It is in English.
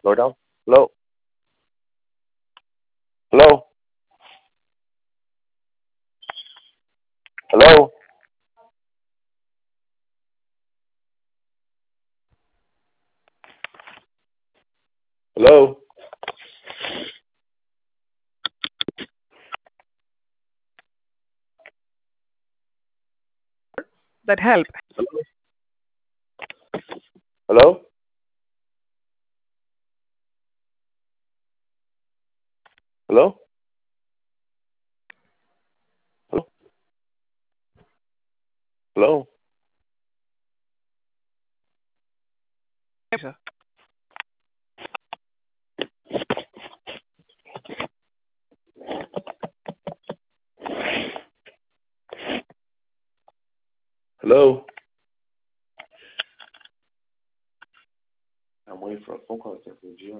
Lower down. Hello. Hello. Hello. Hello. that help. Hello. Hello. Hello. Hello. Sir. Hello. I'm waiting for a phone call from GR.